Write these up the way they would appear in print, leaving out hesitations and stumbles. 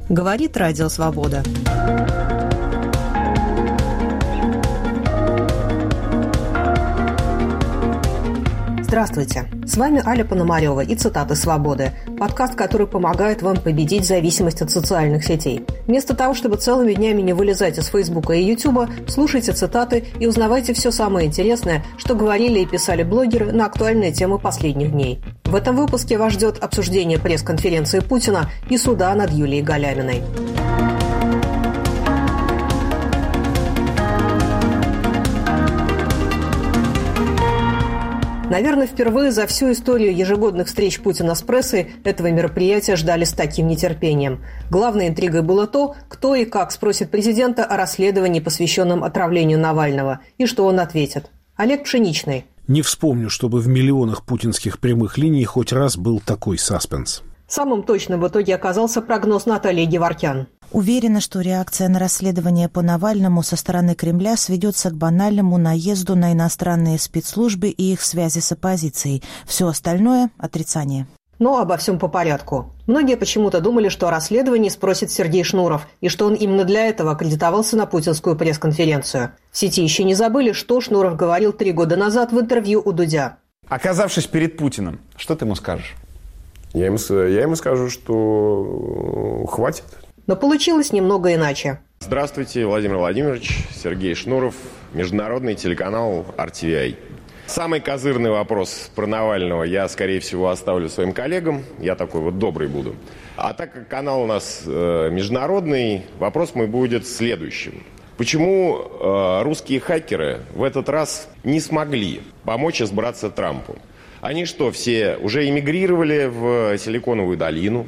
Говорит Радио Свобода. Здравствуйте! С вами Аля Пономарева и «Цитаты свободы» – подкаст, который помогает вам победить зависимость от социальных сетей. Вместо того, чтобы целыми днями не вылезать из Фейсбука и Ютуба, слушайте цитаты и узнавайте все самое интересное, что говорили и писали блогеры на актуальные темы последних дней. В этом выпуске вас ждет обсуждение пресс-конференции Путина и суда над Юлией Галяминой. Наверное, впервые за всю историю ежегодных встреч Путина с прессой этого мероприятия ждали с таким нетерпением. Главной интригой было то, кто и как спросит президента о расследовании, посвященном отравлению Навального, и что он ответит. Олег Пшеничный. Не вспомню, чтобы в миллионах путинских прямых линий хоть раз был такой саспенс. Самым точным в итоге оказался прогноз Натальи Геворкян. Уверена, что реакция на расследование по Навальному со стороны Кремля сведется к банальному наезду на иностранные спецслужбы и их связи с оппозицией. Все остальное – отрицание. Но обо всем по порядку. Многие почему-то думали, что о расследовании спросит Сергей Шнуров, и что он именно для этого аккредитовался на путинскую пресс-конференцию. В сети еще не забыли, что Шнуров говорил 3 года назад в интервью у Дудя. Оказавшись перед Путиным, что ты ему скажешь? Я ему скажу, что хватит. Но получилось немного иначе. Здравствуйте, Владимир Владимирович, Сергей Шнуров, международный телеканал RTVI. Самый козырный вопрос про Навального я, скорее всего, оставлю своим коллегам. Я такой вот добрый буду. А так как канал у нас международный, вопрос мой будет следующим. Почему русские хакеры в этот раз не смогли помочь избраться Трампу? Они что, все уже эмигрировали в Силиконовую долину?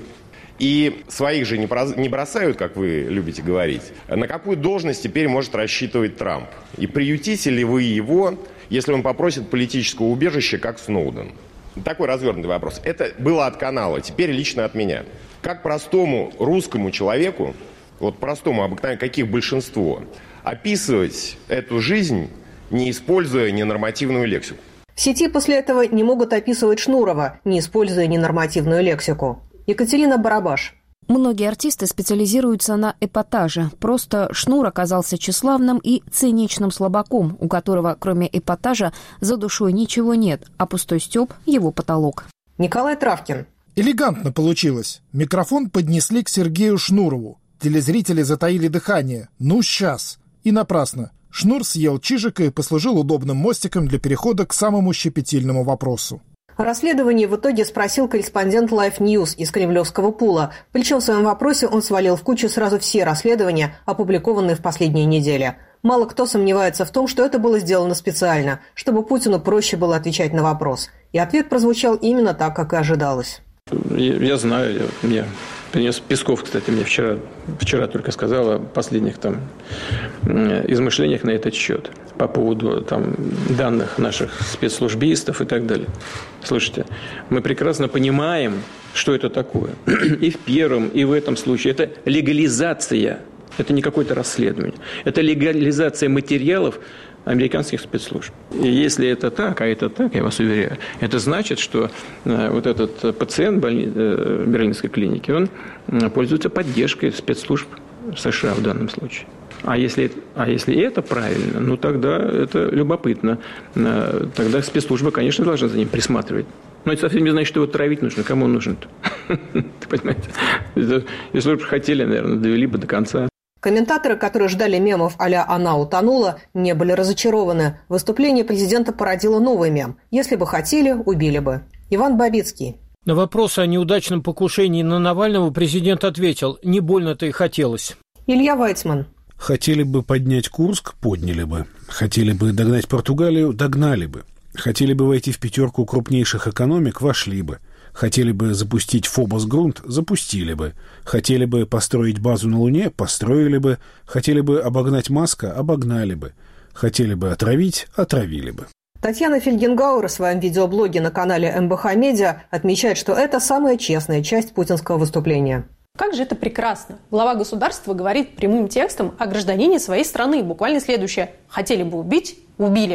И своих же не бросают, как вы любите говорить. На какую должность теперь может рассчитывать Трамп? И приютите ли вы его, если он попросит политического убежища, как Сноуден? Такой развернутый вопрос. Это было от канала, теперь лично от меня. Как простому русскому человеку, вот простому, обыкновенному, каких большинство, описывать эту жизнь, не используя ненормативную лексику? В сети после этого не могут описывать Шнурова, не используя ненормативную лексику. Екатерина Барабаш. Многие артисты специализируются на эпатаже. Просто Шнур оказался тщеславным и циничным слабаком, у которого, кроме эпатажа, за душой ничего нет, а пустой стёб – его потолок. Николай Травкин. Элегантно получилось. Микрофон поднесли к Сергею Шнурову. Телезрители затаили дыхание. Ну, сейчас. И напрасно. Шнур съел чижика и послужил удобным мостиком для перехода к самому щепетильному вопросу. О расследовании в итоге спросил корреспондент Life News из кремлевского пула. Причем в своем вопросе он свалил в кучу сразу все расследования, опубликованные в последние недели. Мало кто сомневается в том, что это было сделано специально, чтобы Путину проще было отвечать на вопрос. И ответ прозвучал именно так, как и ожидалось. Я знаю, мне принес Песков, кстати, мне вчера только сказал о последних измышлениях на этот счет по поводу данных наших спецслужбистов и так далее. Слушайте, мы прекрасно понимаем, что это такое. И в первом, и в этом случае. Это легализация. Это не какое-то расследование. Это легализация материалов американских спецслужб. И если это так, а это так, я вас уверяю, это значит, что вот этот пациент Берлинской клиники, он пользуется поддержкой спецслужб США в данном случае. А если это правильно, ну тогда это любопытно. Тогда спецслужбы, конечно, должны за ним присматривать. Но это совсем не значит, что его травить нужно. Кому он нужен-то? Понимаете? Если бы хотели, наверное, довели бы до конца. Комментаторы, которые ждали мемов а-ля «она утонула», не были разочарованы. Выступление президента породило новый мем. «Если бы хотели, убили бы». Иван Бабицкий. На вопрос о неудачном покушении на Навального президент ответил: «Не больно-то и хотелось». Илья Вайцман. Хотели бы поднять Курск – подняли бы. Хотели бы догнать Португалию – догнали бы. Хотели бы войти в 5 крупнейших экономик – вошли бы. Хотели бы запустить Фобос-Грунт – запустили бы. Хотели бы построить базу на Луне – построили бы. Хотели бы обогнать Маска – обогнали бы. Хотели бы отравить – отравили бы. Татьяна Фельгенгауэр в своем видеоблоге на канале МБХ Медиа отмечает, что это самая честная часть путинского выступления. Как же это прекрасно. Глава государства говорит прямым текстом о гражданине своей страны. Буквально следующее. Хотели бы убить – убили.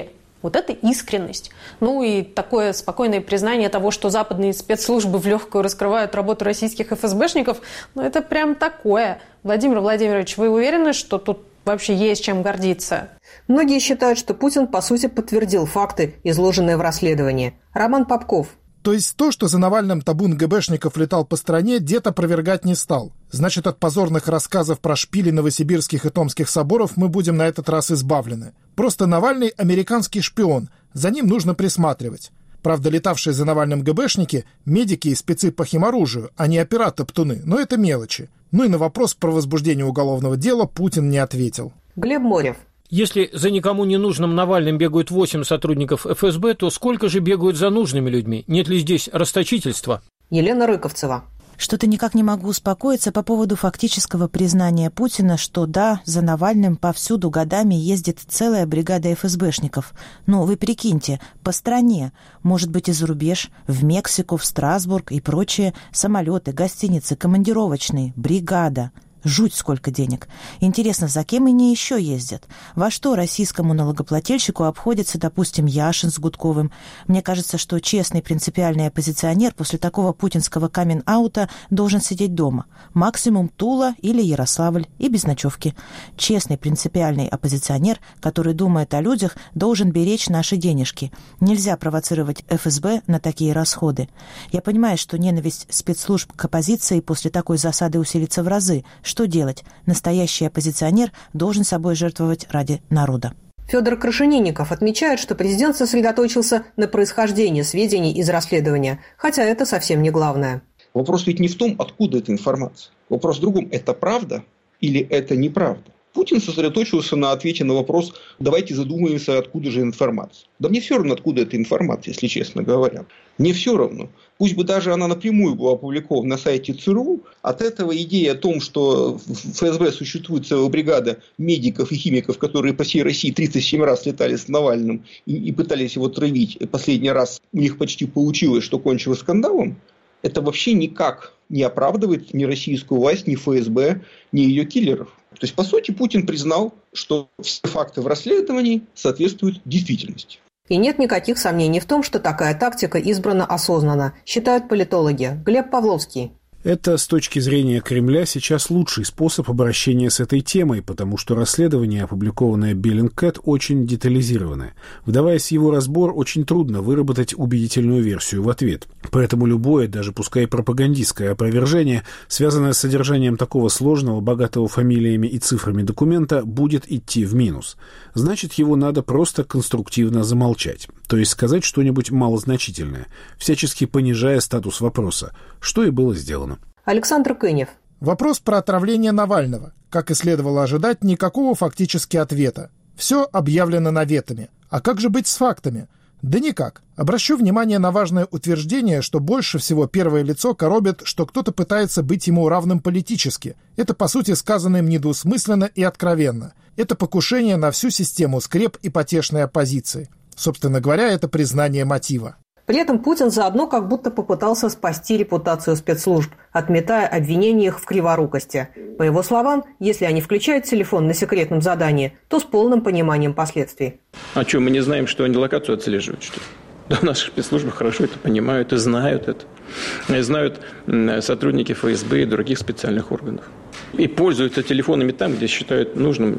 Вот это искренность. Ну и такое спокойное признание того, что западные спецслужбы в легкую раскрывают работу российских ФСБшников, ну это прям такое. Владимир Владимирович, вы уверены, что тут вообще есть чем гордиться? Многие считают, что Путин, по сути, подтвердил факты, изложенные в расследовании. Роман Попков. То есть то, что за Навальным табун ГБшников летал по стране, дед опровергать не стал. Значит, от позорных рассказов про шпили новосибирских и томских соборов мы будем на этот раз избавлены. Просто Навальный – американский шпион, за ним нужно присматривать. Правда, летавшие за Навальным ГБшники – медики и спецы по химоружию, а не опера-топтуны, но это мелочи. Ну и на вопрос про возбуждение уголовного дела Путин не ответил. Глеб Морев. Если за никому не нужным Навальным бегают 8 сотрудников ФСБ, то сколько же бегают за нужными людьми? Нет ли здесь расточительства? Елена Рыковцева. Что-то никак не могу успокоиться по поводу фактического признания Путина, что да, за Навальным повсюду годами ездит целая бригада ФСБшников. Ну, вы прикиньте, по стране, может быть, и за рубеж, в Мексику, в Страсбург и прочие самолеты, гостиницы, командировочные, бригада. Жуть сколько денег. Интересно, за кем они еще ездят? Во что российскому налогоплательщику обходится, допустим, Яшин с Гудковым? Мне кажется, что честный принципиальный оппозиционер после такого путинского камин-аута должен сидеть дома. Максимум Тула или Ярославль и без ночевки. Честный принципиальный оппозиционер, который думает о людях, должен беречь наши денежки. Нельзя провоцировать ФСБ на такие расходы. Я понимаю, что ненависть спецслужб к оппозиции после такой засады усилится в разы. Что делать? Настоящий оппозиционер должен собой жертвовать ради народа. Федор Крашенинников отмечает, что президент сосредоточился на происхождении сведений из расследования, хотя это совсем не главное. Вопрос ведь не в том, откуда эта информация. Вопрос в другом. Это правда или это неправда? Путин сосредоточился на ответе на вопрос: давайте задумаемся, откуда же информация. Да мне все равно, откуда эта информация, если честно говоря. Мне все равно. Пусть бы даже она напрямую была опубликована на сайте ЦРУ, от этого идея о том, что в ФСБ существует целая бригада медиков и химиков, которые по всей России 37 раз летали с Навальным и пытались его травить. И последний раз у них почти получилось, что кончилось скандалом. Это вообще никак не оправдывает ни российскую власть, ни ФСБ, ни ее киллеров. То есть, по сути, Путин признал, что все факты в расследовании соответствуют действительности. И нет никаких сомнений в том, что такая тактика избрана осознанно, считают политологи. Глеб Павловский. Это, с точки зрения Кремля, сейчас лучший способ обращения с этой темой, потому что расследование, опубликованное Bellingcat, очень детализированное. Вдаваясь в его разбор, очень трудно выработать убедительную версию в ответ. Поэтому любое, даже пускай пропагандистское опровержение, связанное с содержанием такого сложного, богатого фамилиями и цифрами документа, будет идти в минус. Значит, его надо просто конструктивно замолчать. То есть сказать что-нибудь малозначительное, всячески понижая статус вопроса, что и было сделано. Александр Кынев. Вопрос про отравление Навального. Как и следовало ожидать, никакого фактически ответа. Все объявлено наветами. А как же быть с фактами? Да никак. Обращу внимание на важное утверждение, что больше всего первое лицо коробит, что кто-то пытается быть ему равным политически. Это, по сути, сказано им недвусмысленно и откровенно. Это покушение на всю систему скреп и потешной оппозиции. Собственно говоря, это признание мотива. При этом Путин заодно как будто попытался спасти репутацию спецслужб, отметая обвинения их в криворукости. По его словам, если они включают телефон на секретном задании, то с полным пониманием последствий. А что, мы не знаем, что они локацию отслеживают, что ли? Да, наши спецслужбы хорошо это понимают и знают это. И знают сотрудники ФСБ и других специальных органов. И пользуются телефонами там, где считают нужным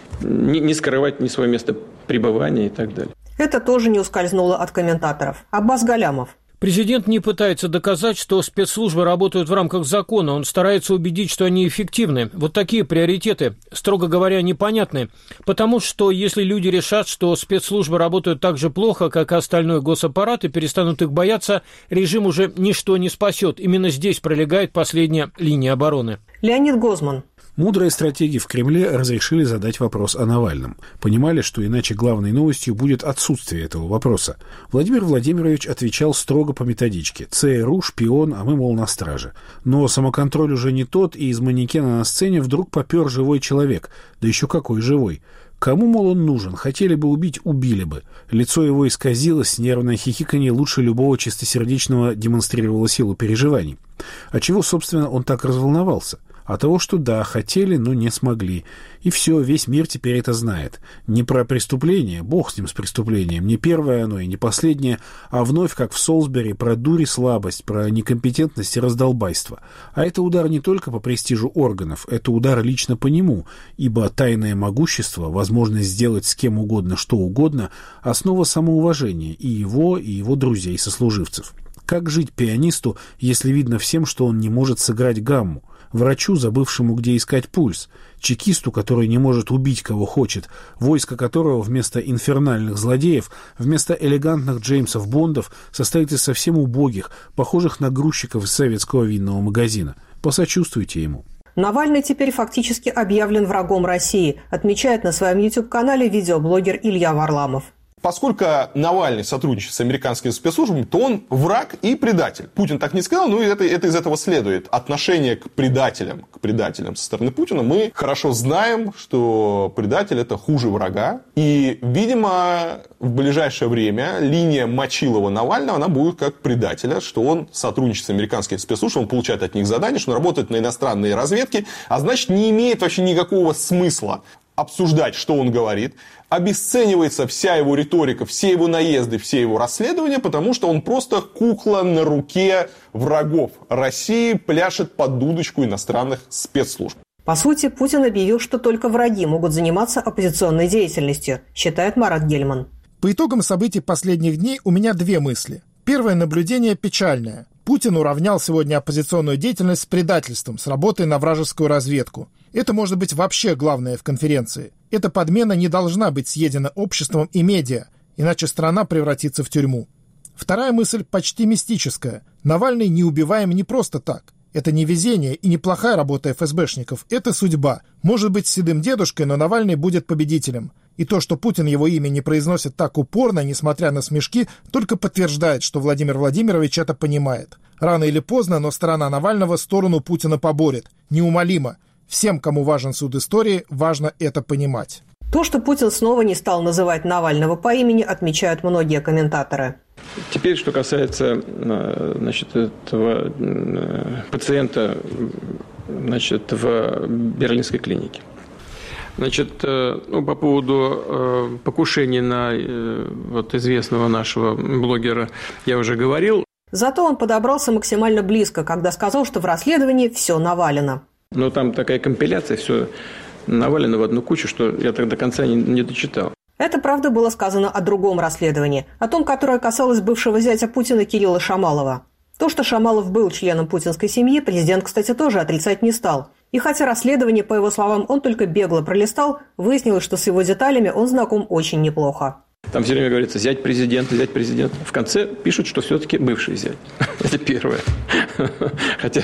не скрывать ни свое место пребывания и так далее. Это тоже не ускользнуло от комментаторов. Аббас Галямов. Президент не пытается доказать, что спецслужбы работают в рамках закона. Он старается убедить, что они эффективны. Вот такие приоритеты, строго говоря, непонятны. Потому что если люди решат, что спецслужбы работают так же плохо, как и остальной госаппарат, и перестанут их бояться, режим уже ничто не спасет. Именно здесь пролегает последняя линия обороны. Леонид Гозман. Мудрые стратеги в Кремле разрешили задать вопрос о Навальном. Понимали, что иначе главной новостью будет отсутствие этого вопроса. Владимир Владимирович отвечал строго по методичке. ЦРУ, шпион, а мы, мол, на страже. Но самоконтроль уже не тот, и из манекена на сцене вдруг попер живой человек. Да еще какой живой. Кому, мол, он нужен? Хотели бы убить — убили бы. Лицо его исказилось, нервное хихиканье лучше любого чистосердечного демонстрировало силу переживаний. А чего, собственно, он так разволновался? а того, что да, хотели, но не смогли. И все, весь мир теперь это знает. Не про преступление, бог с ним с преступлением, не первое оно и не последнее, а вновь, как в Солсбери, про дурь и слабость, про некомпетентность и раздолбайство. А это удар не только по престижу органов, это удар лично по нему, ибо тайное могущество, возможность сделать с кем угодно что угодно, основа самоуважения и его друзей-сослуживцев. Как жить пианисту, если видно всем, что он не может сыграть гамму? Врачу, забывшему, где искать пульс? Чекисту, который не может убить, кого хочет, войско которого вместо инфернальных злодеев, вместо элегантных Джеймсов Бондов состоит из совсем убогих, похожих на грузчиков из советского винного магазина? Посочувствуйте ему. Навальный теперь фактически объявлен врагом России, отмечает на своем YouTube-канале видеоблогер Илья Варламов. Поскольку Навальный сотрудничает с американскими спецслужбами, то он враг и предатель. Путин так не сказал, но это из этого следует. Отношение к предателям со стороны Путина мы хорошо знаем, что предатель это хуже врага. И, видимо, в ближайшее время линия Мочилова-Навального, она будет как предателя, что он сотрудничает с американскими спецслужбами, он получает от них задания, что он работает на иностранные разведки, а значит не имеет вообще никакого смысла обсуждать, что он говорит. Обесценивается вся его риторика, все его наезды, все его расследования, потому что он просто кукла на руке врагов России, пляшет под дудочку иностранных спецслужб. По сути, Путин объявил, что только враги могут заниматься оппозиционной деятельностью, считает Марат Гельман. По итогам событий последних дней у меня две мысли. Первое наблюдение печальное. Путин уравнял сегодня оппозиционную деятельность с предательством, с работой на вражескую разведку. Это может быть вообще главное в конференции. Эта подмена не должна быть съедена обществом и медиа, иначе страна превратится в тюрьму. Вторая мысль почти мистическая. Навальный не убиваем не просто так. Это не везение и не плохая работа ФСБшников. Это судьба. Может быть, с седым дедушкой, но Навальный будет победителем. И то, что Путин его имя не произносит так упорно, несмотря на смешки, только подтверждает, что Владимир Владимирович это понимает. Рано или поздно, но сторона Навального сторону Путина поборет. Неумолимо. Всем, кому важен суд истории, важно это понимать. То, что Путин снова не стал называть Навального по имени, отмечают многие комментаторы. Теперь, что касается этого пациента в берлинской клинике. По поводу покушения на известного нашего блогера я уже говорил. Зато он подобрался максимально близко, когда сказал, что в расследовании все навалено. Но там такая компиляция, все навалено в одну кучу, что я так до конца не дочитал. Это, правда, было сказано о другом расследовании, о том, которое касалось бывшего зятя Путина Кирилла Шамалова. То, что Шамалов был членом путинской семьи, президент, кстати, тоже отрицать не стал. И хотя расследование, по его словам, он только бегло пролистал, выяснилось, что с его деталями он знаком очень неплохо. Там все время говорится зять президента. В конце пишут, что все-таки бывший зять. Это первое. Хотя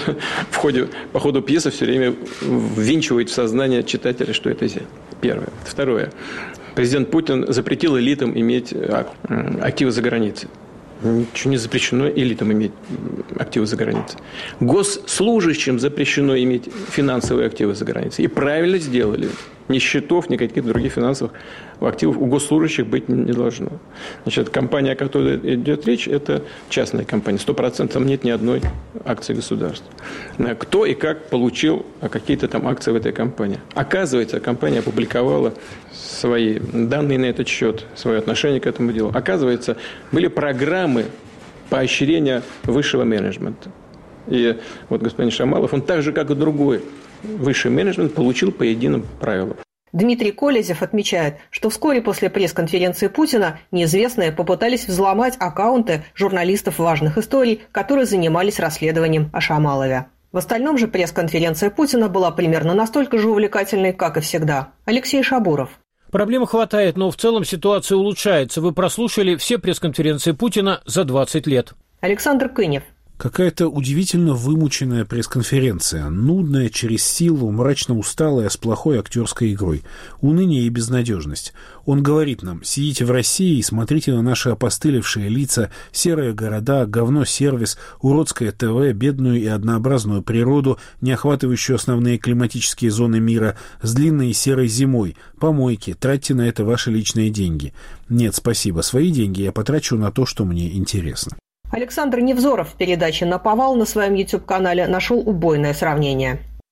по ходу пьесы все время ввинчивает в сознание читателя, что это зять. Первое. Второе. Президент Путин запретил элитам иметь активы за границей. Ничего не запрещено элитам иметь активы за границей. Госслужащим запрещено иметь финансовые активы за границей. И правильно сделали. Ни счетов, ни каких-то других финансовых активов у госслужащих быть не должно. Компания, о которой идет речь, это частная компания. 100% там нет ни одной акции государства. Кто и как получил какие-то там акции в этой компании. Оказывается, компания опубликовала свои данные на этот счет, свое отношение к этому делу. Оказывается, были программы поощрения высшего менеджмента. И господин Шамалов, он так же, как и другой высший менеджмент, получил по единым правилам. Дмитрий Колезев отмечает, что вскоре после пресс-конференции Путина неизвестные попытались взломать аккаунты журналистов важных историй, которые занимались расследованием о Шамалове. В остальном же пресс-конференция Путина была примерно настолько же увлекательной, как и всегда. Алексей Шабуров. Проблем хватает, но в целом ситуация улучшается. Вы прослушали все пресс-конференции Путина за 20 лет. Александр Кынев. Какая-то удивительно вымученная пресс-конференция, нудная, через силу, мрачно усталая, с плохой актерской игрой, уныние и безнадежность. Он говорит нам: сидите в России и смотрите на наши опостылевшие лица, серые города, говно-сервис, уродское ТВ, бедную и однообразную природу, не охватывающую основные климатические зоны мира, с длинной и серой зимой, помойки, тратьте на это ваши личные деньги. Нет, спасибо, свои деньги я потрачу на то, что мне интересно. Александр Невзоров в передаче «Наповал» на своем YouTube-канале нашел убойное сравнение.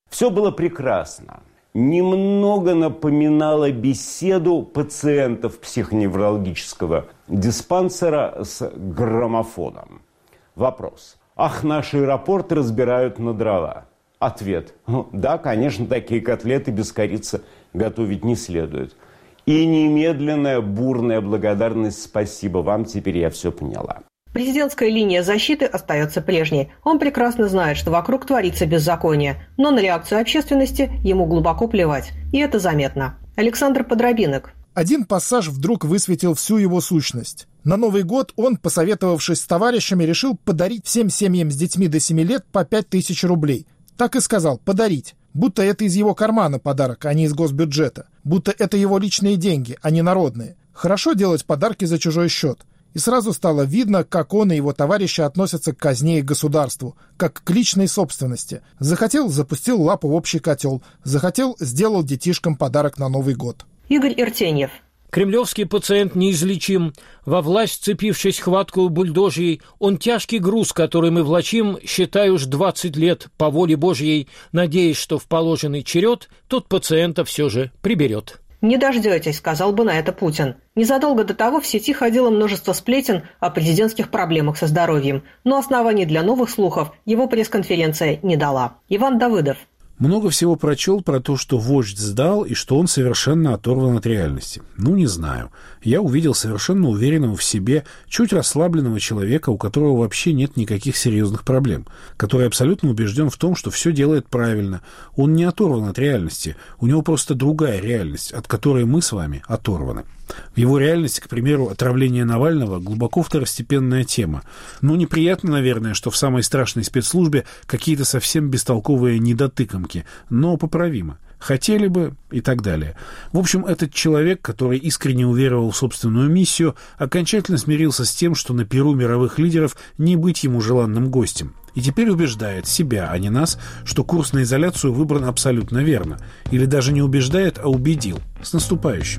Все было прекрасно. Немного напоминало беседу пациентов психоневрологического диспансера с граммофоном. Вопрос. Ах, наш аэропорт разбирают на дрова. Ответ. Да, конечно, такие котлеты без корицы готовить не следует. И немедленная бурная благодарность. Спасибо вам, теперь я все поняла. Президентская линия защиты остается прежней. Он прекрасно знает, что вокруг творится беззаконие, но на реакцию общественности ему глубоко плевать. И это заметно. Александр Подробинок. Один пассаж вдруг высветил всю его сущность. На Новый год он, посоветовавшись с товарищами, решил подарить всем семьям с детьми до 7 лет по 5000 рублей. Так и сказал «подарить». Будто это из его кармана подарок, а не из госбюджета. Будто это его личные деньги, а не народные. Хорошо делать подарки за чужой счет. И сразу стало видно, как он и его товарищи относятся к казне и государству, как к личной собственности. Захотел – запустил лапу в общий котел. Захотел – сделал детишкам подарок на Новый год. Игорь Иртеньев. Кремлевский пациент неизлечим. Во власть, вцепившись хваткою бульдожьей, он тяжкий груз, который мы влачим, считай уж 20 лет по воле Божьей, надеясь, что в положенный черед тот пациента все же приберет. «Не дождетесь», — сказал бы на это Путин. Незадолго до того в сети ходило множество сплетен о президентских проблемах со здоровьем, но оснований для новых слухов его пресс-конференция не дала. Иван Давыдов. Много всего прочел про то, что вождь сдал и что он совершенно оторван от реальности. Не знаю. Я увидел совершенно уверенного в себе, чуть расслабленного человека, у которого вообще нет никаких серьезных проблем, который абсолютно убежден в том, что все делает правильно. Он не оторван от реальности. У него просто другая реальность, от которой мы с вами оторваны. В его реальности, к примеру, отравление Навального глубоко второстепенная тема. Неприятно, наверное, что в самой страшной спецслужбе какие-то совсем бестолковые недотыкомки, но поправимо. Хотели бы и так далее. В общем, этот человек, который искренне уверовал в собственную миссию, окончательно смирился с тем, что на пиру мировых лидеров не быть ему желанным гостем. И теперь убеждает себя, а не нас, что курс на изоляцию выбран абсолютно верно. Или даже не убеждает, а убедил. С наступающим.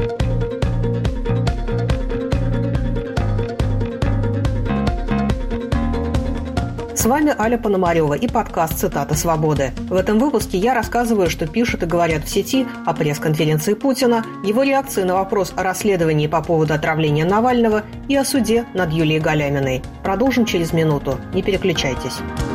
С вами Аля Пономарева и подкаст «Цитаты свободы». В этом выпуске я рассказываю, что пишут и говорят в сети о пресс-конференции Путина, его реакции на вопрос о расследовании по поводу отравления Навального и о суде над Юлией Галяминой. Продолжим через минуту. Не переключайтесь.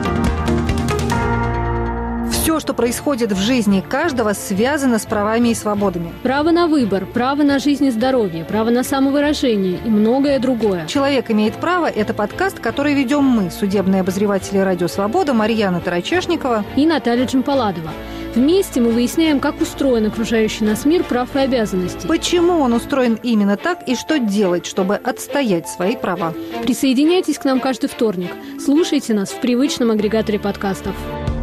Все, что происходит в жизни каждого, связано с правами и свободами. Право на выбор, право на жизнь и здоровье, право на самовыражение и многое другое. «Человек имеет право» – это подкаст, который ведем мы, судебные обозреватели «Радио Свобода» Марьяна Тарачешникова и Наталья Джампаладова. Вместе мы выясняем, как устроен окружающий нас мир прав и обязанностей. Почему он устроен именно так и что делать, чтобы отстоять свои права. Присоединяйтесь к нам каждый вторник. Слушайте нас в привычном агрегаторе подкастов.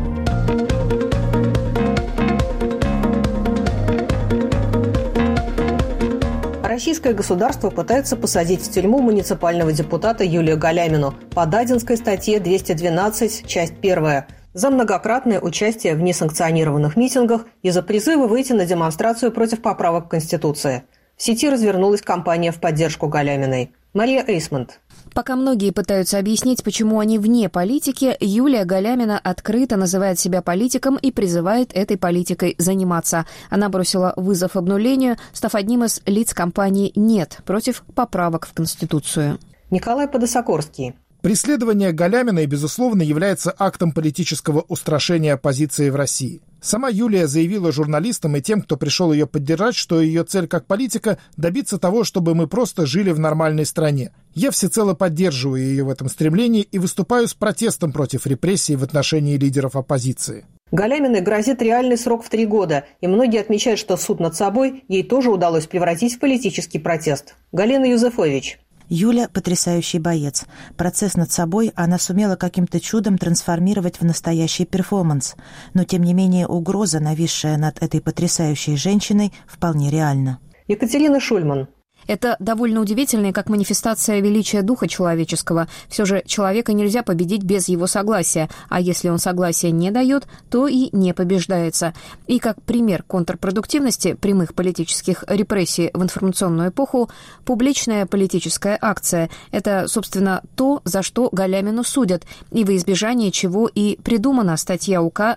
Российское государство пытается посадить в тюрьму муниципального депутата Юлию Галямину по Дадинской статье 212, часть 1, за многократное участие в несанкционированных митингах и за призывы выйти на демонстрацию против поправок к Конституции. В сети развернулась кампания в поддержку Галяминой. Мария Эйсмонт. Пока многие пытаются объяснить, почему они вне политики, Юлия Галямина открыто называет себя политиком и призывает этой политикой заниматься. Она бросила вызов обнулению, став одним из лиц кампании «Нет» против поправок в Конституцию. Николай Подосокорский. Преследование Галяминой, безусловно, является актом политического устрашения оппозиции в России. Сама Юлия заявила журналистам и тем, кто пришел ее поддержать, что ее цель как политика – добиться того, чтобы мы просто жили в нормальной стране. Я всецело поддерживаю ее в этом стремлении и выступаю с протестом против репрессий в отношении лидеров оппозиции. Галяминой грозит реальный срок в 3 года, и многие отмечают, что суд над собой ей тоже удалось превратить в политический протест. Галина Юзефович. Юля – потрясающий боец. Процесс над собой она сумела каким-то чудом трансформировать в настоящий перформанс. Но, тем не менее, угроза, нависшая над этой потрясающей женщиной, вполне реальна. Екатерина Шульман. Это довольно удивительно, как манифестация величия духа человеческого. Все же человека нельзя победить без его согласия, а если он согласия не дает, то и не побеждается. И как пример контрпродуктивности прямых политических репрессий в информационную эпоху, публичная политическая акция – это, собственно, то, за что Галямину судят, и во избежание чего и придумана статья УК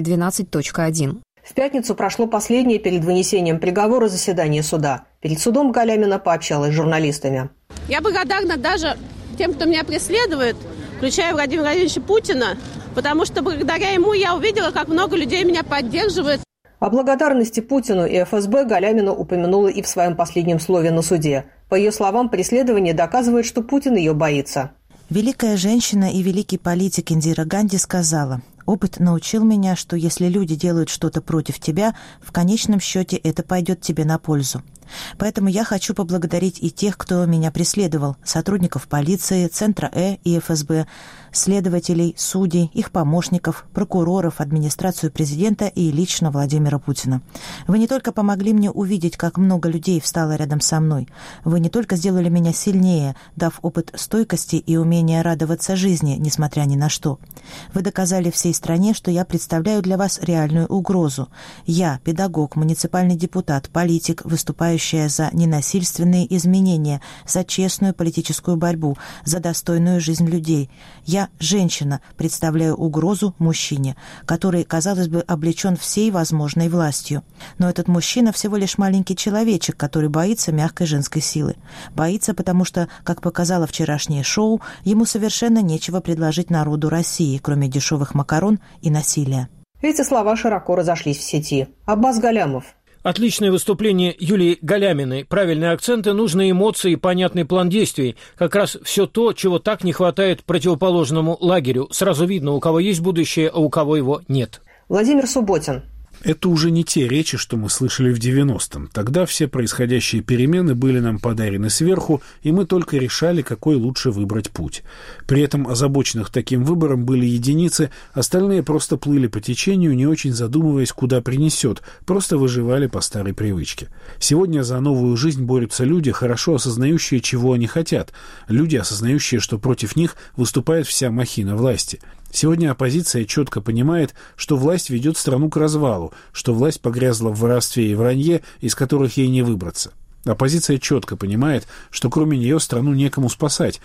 212.1. В пятницу прошло последнее перед вынесением приговора заседание суда. Перед судом Галямина пообщалась с журналистами. Я благодарна даже тем, кто меня преследует, включая Владимира Владимировича Путина, потому что благодаря ему я увидела, как много людей меня поддерживает. О благодарности Путину и ФСБ Галямина упомянула и в своем последнем слове на суде. По ее словам, преследование доказывает, что Путин ее боится. Великая женщина и великий политик Индира Ганди сказала: «Опыт научил меня, что если люди делают что-то против тебя, в конечном счете это пойдет тебе на пользу. Поэтому я хочу поблагодарить и тех, кто меня преследовал, сотрудников полиции, Центра и ФСБ, следователей, судей, их помощников, прокуроров, администрацию президента и лично Владимира Путина. Вы не только помогли мне увидеть, как много людей встало рядом со мной, вы не только сделали меня сильнее, дав опыт стойкости и умения радоваться жизни, несмотря ни на что. Вы доказали всей стране, что я представляю для вас реальную угрозу. Я, педагог, муниципальный депутат, политик, выступающая за ненасильственные изменения, за честную политическую борьбу, за достойную жизнь людей. Я, женщина, представляю угрозу мужчине, который, казалось бы, облечен всей возможной властью. Но этот мужчина всего лишь маленький человечек, который боится мягкой женской силы. Боится, потому что, как показало вчерашнее шоу, ему совершенно нечего предложить народу России, кроме дешевых макарон и насилия». Эти слова широко разошлись в сети. Аббас Галямов. Отличное выступление Юлии Галяминой, правильные акценты, нужные эмоции, понятный план действий. Как раз все то, чего так не хватает противоположному лагерю. Сразу видно, у кого есть будущее, а у кого его нет. Владимир Субботин. Это уже не те речи, что мы слышали в 90-м. Тогда все происходящие перемены были нам подарены сверху, и мы только решали, какой лучше выбрать путь. При этом озабоченных таким выбором были единицы, остальные просто плыли по течению, не очень задумываясь, куда принесет, просто выживали по старой привычке. Сегодня за новую жизнь борются люди, хорошо осознающие, чего они хотят, люди, осознающие, что против них выступает вся махина власти. Сегодня оппозиция четко понимает, что власть ведет страну к развалу, что власть погрязла в воровстве и вранье, из которых ей не выбраться. Оппозиция четко понимает, что кроме нее страну некому спасать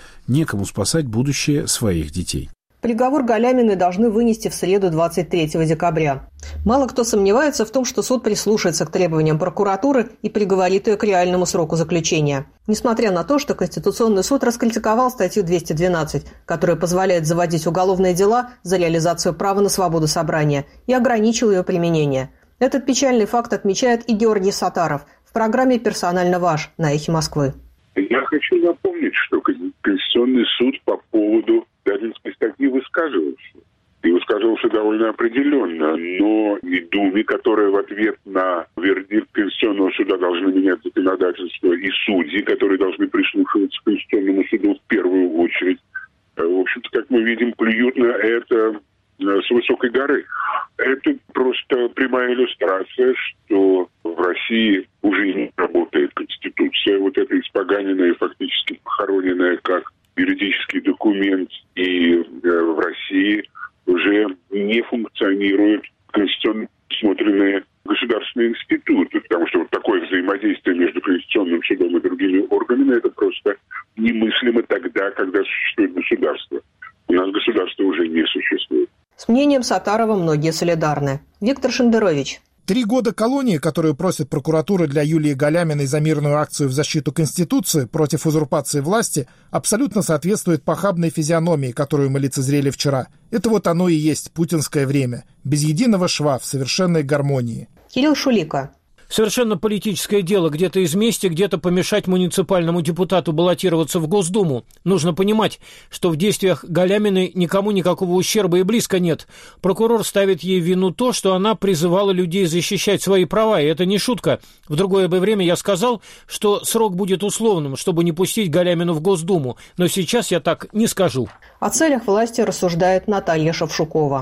будущее своих детей. Приговор Галяминой должны вынести в среду 23 декабря. Мало кто сомневается в том, что суд прислушается к требованиям прокуратуры и приговорит ее к реальному сроку заключения. Несмотря на то, что Конституционный суд раскритиковал статью 212, которая позволяет заводить уголовные дела за реализацию права на свободу собрания, и ограничил ее применение. Этот печальный факт отмечает и Георгий Саттаров в программе «Персонально ваш» на «Эхе Москвы». Я хочу напомнить, что Конституционный суд по поводу Даринской статьи высказывался. И высказывался довольно определенно. Но и Думе, которая в ответ на вердикт Конституционного суда должны менять законодательство, и судьи, которые должны прислушиваться к Конституционному суду в первую очередь, в общем-то, как мы видим, плюют на это с высокой горы. Это просто прямая иллюстрация, что в России уже не работает Конституция, вот эта испоганенная, фактически похороненная как юридический документ, и в России уже не функционируют конституционно смотренные государственные институты, потому что вот такое взаимодействие между Конституционным судом и другими органами, это просто немыслимо тогда, когда существует государство. У нас государства уже не существует. С мнением Саттарова многие солидарны. Виктор Шендерович. 3 года колонии, которую просит прокуратура для Юлии Галяминой за мирную акцию в защиту Конституции против узурпации власти, абсолютно соответствует похабной физиономии, которую мы лицезрели вчера. Это вот оно и есть путинское время. Без единого шва, в совершенной гармонии. Кирилл Шулика. Совершенно политическое дело, где-то из мести, где-то помешать муниципальному депутату баллотироваться в Госдуму. Нужно понимать, что в действиях Галяминой никому никакого ущерба и близко нет. Прокурор ставит ей в вину то, что она призывала людей защищать свои права, и это не шутка. В другое бы время я сказал, что срок будет условным, чтобы не пустить Галямину в Госдуму, но сейчас я так не скажу. О целях власти рассуждает Наталья Шевшукова.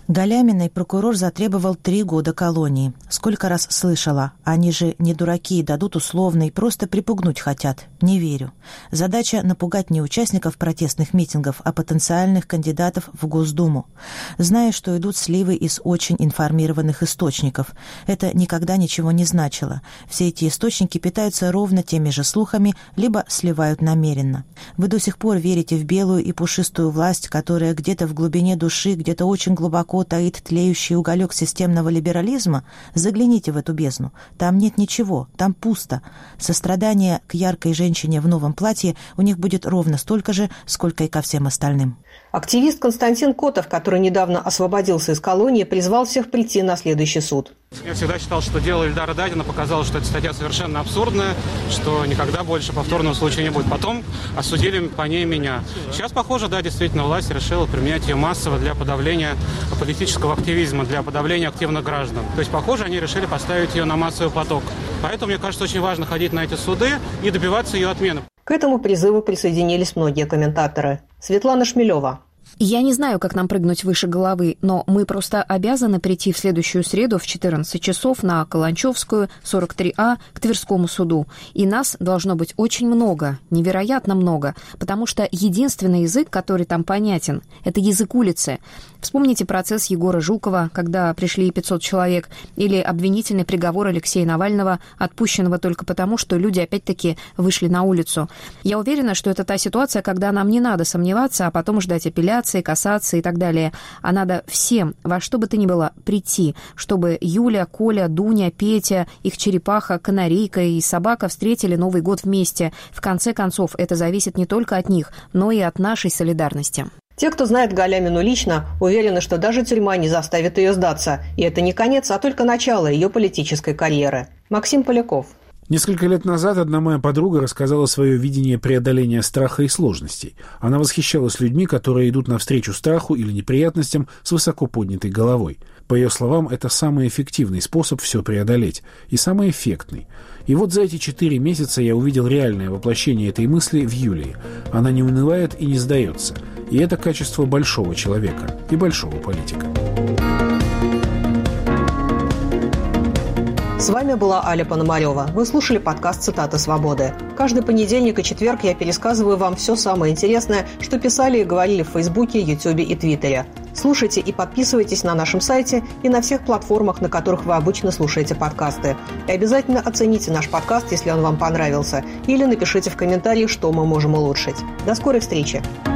Галяминой прокурор затребовал 3 года колонии. Сколько раз слышала, они же не дураки, дадут условный, просто припугнуть хотят. Не верю. Задача напугать не участников протестных митингов, а потенциальных кандидатов в Госдуму. Зная, что идут сливы из очень информированных источников. Это никогда ничего не значило. Все эти источники питаются ровно теми же слухами, либо сливают намеренно. Вы до сих пор верите в белую и пушистую власть, которая где-то в глубине души, где-то очень глубоко таит тлеющий уголек системного либерализма? Загляните в эту бездну. Там нет ничего, там пусто. Сострадание к яркой женщине в новом платье у них будет ровно столько же, сколько и ко всем остальным. Активист Константин Котов, который недавно освободился из колонии, призвал всех прийти на следующий суд. Я всегда считал, что дело Ильдара Дадина показало, что эта статья совершенно абсурдная, что никогда больше повторного случая не будет. Потом осудили по ней меня. Сейчас, похоже, да, действительно, власть решила применять ее массово для подавления политического активизма, для подавления активных граждан. То есть, похоже, они решили поставить ее на массовый поток. Поэтому, мне кажется, очень важно ходить на эти суды и добиваться ее отмены. К этому призыву присоединились многие комментаторы. Светлана Шмелева. Я не знаю, как нам прыгнуть выше головы, но мы просто обязаны прийти в следующую среду в 14 часов на Каланчевскую, 43А, к Тверскому суду. И нас должно быть очень много, невероятно много, потому что единственный язык, который там понятен, это язык улицы. Вспомните процесс Егора Жукова, когда пришли 500 человек, или обвинительный приговор Алексея Навального, отпущенного только потому, что люди опять-таки вышли на улицу. Я уверена, что это та ситуация, когда нам не надо сомневаться, а потом ждать апелляции, кассации и так далее. А надо всем, во что бы то ни было, прийти, чтобы Юля, Коля, Дуня, Петя, их черепаха, канарейка и собака встретили Новый год вместе. В конце концов, это зависит не только от них, но и от нашей солидарности. Те, кто знает Галямину лично, уверены, что даже тюрьма не заставит ее сдаться. И это не конец, а только начало ее политической карьеры. Максим Поляков. Несколько лет назад одна моя подруга рассказала свое видение преодоления страха и сложностей. Она восхищалась людьми, которые идут навстречу страху или неприятностям с высоко поднятой головой. По ее словам, это самый эффективный способ все преодолеть. И самый эффектный. И вот за эти 4 месяца я увидел реальное воплощение этой мысли в Юлии. Она не унывает и не сдается. И это качество большого человека и большого политика. С вами была Аля Пономарева. Вы слушали подкаст «Цитаты свободы». Каждый понедельник и четверг я пересказываю вам все самое интересное, что писали и говорили в Фейсбуке, Ютубе и Твиттере. Слушайте и подписывайтесь на нашем сайте и на всех платформах, на которых вы обычно слушаете подкасты. И обязательно оцените наш подкаст, если он вам понравился, или напишите в комментариях, что мы можем улучшить. До скорой встречи!